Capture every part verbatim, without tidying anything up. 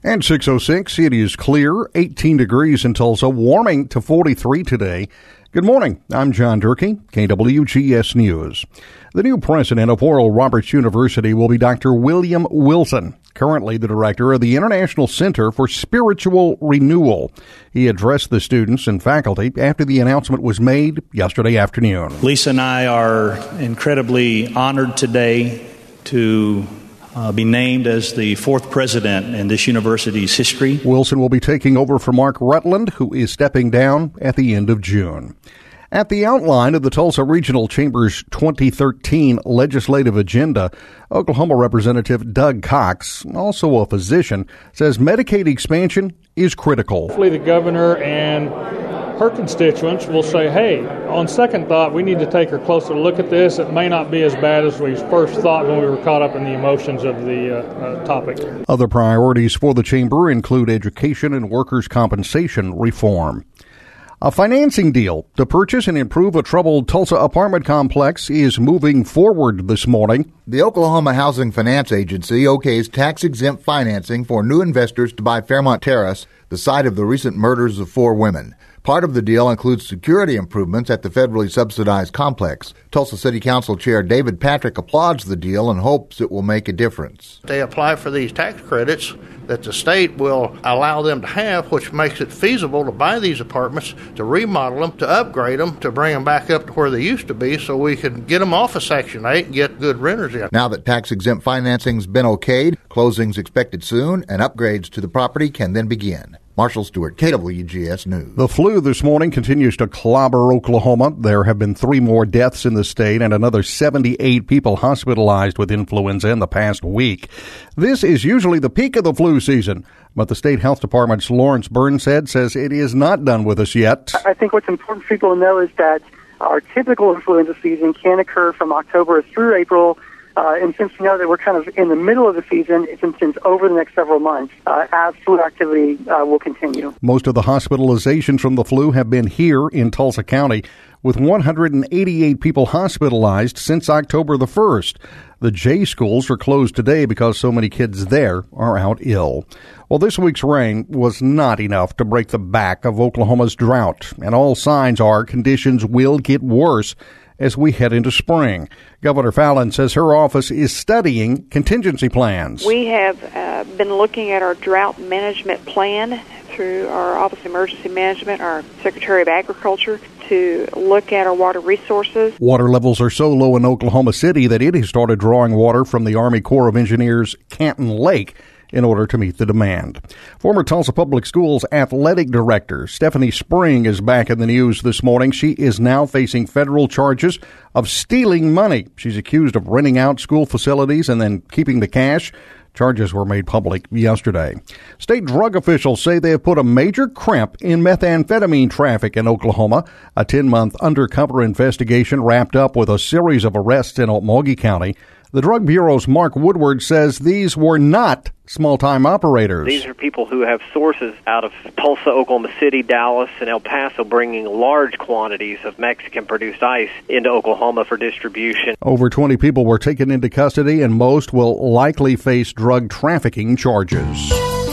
And six oh six, it is clear, eighteen degrees in Tulsa, warming to forty-three today. Good morning. I'm John Durkee, K W G S News. The new president of Oral Roberts University will be Doctor William Wilson, currently the director of the International Center for Spiritual Renewal. He addressed the students and faculty after the announcement was made yesterday afternoon. Lisa and I are incredibly honored today to Uh, be named as the fourth president in this university's history. Wilson will be taking over for Mark Rutland, who is stepping down at the end of June. At the outline of the Tulsa Regional Chamber's twenty thirteen legislative agenda, Oklahoma Representative Doug Cox, also a physician, says Medicaid expansion is critical. Hopefully the governor and her constituents will say, hey, on second thought, we need to take a closer look at this. It may not be as bad as we first thought when we were caught up in the emotions of the uh, uh, topic. Other priorities for the chamber include education and workers' compensation reform. A financing deal to purchase and improve a troubled Tulsa apartment complex is moving forward this morning. The Oklahoma Housing Finance Agency okays tax-exempt financing for new investors to buy Fairmont Terrace, the site of the recent murders of four women. Part of the deal includes security improvements at the federally subsidized complex. Tulsa City Council Chair David Patrick applauds the deal and hopes it will make a difference. They apply for these tax credits that the state will allow them to have, which makes it feasible to buy these apartments, to remodel them, to upgrade them, to bring them back up to where they used to be so we can get them off of Section eight and get good renters in. Now that tax-exempt financing's been okayed, closing's expected soon, and upgrades to the property can then begin. Marshall Stewart, K W G S News. The flu this morning continues to clobber Oklahoma. There have been three more deaths in the state and another seventy-eight people hospitalized with influenza in the past week. This is usually the peak of the flu season, but the state health department's Lawrence Burnshead says it is not done with us yet. I think what's important for people to know is that our typical influenza season can occur from October through April. Uh, and since we know that we're kind of in the middle of the season, it's intends over the next several months uh, as flu activity uh, will continue. Most of the hospitalizations from the flu have been here in Tulsa County, with one hundred eighty-eight people hospitalized since October the first. The J schools are closed today because so many kids there are out ill. Well, this week's rain was not enough to break the back of Oklahoma's drought, and all signs are conditions will get worse as we head into spring. Governor Fallin says her office is studying contingency plans. We have uh, been looking at our drought management plan through our Office of Emergency Management, our Secretary of Agriculture, to look at our water resources. Water levels are so low in Oklahoma City that it has started drawing water from the Army Corps of Engineers Canton Lake in order to meet the demand. Former Tulsa Public Schools athletic director Stephanie Spring is back in the news this morning. She is now facing federal charges of stealing money. She's accused of renting out school facilities and then keeping the cash. Charges were made public yesterday. State drug officials say they have put a major crimp in methamphetamine traffic in Oklahoma. A ten-month undercover investigation wrapped up with a series of arrests in Okmulgee County. The Drug Bureau's Mark Woodward says these were not small-time operators. These are people who have sources out of Tulsa, Oklahoma City, Dallas, and El Paso bringing large quantities of Mexican-produced ice into Oklahoma for distribution. Over twenty people were taken into custody, and most will likely face drug trafficking charges.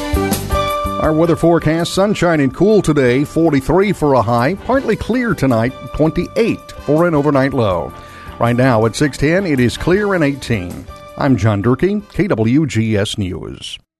Our weather forecast, sunshine and cool today, forty-three for a high, partly clear tonight, twenty-eight for an overnight low. Right now at six ten, it is clear and eighteen. I'm John Durkee, K W G S News.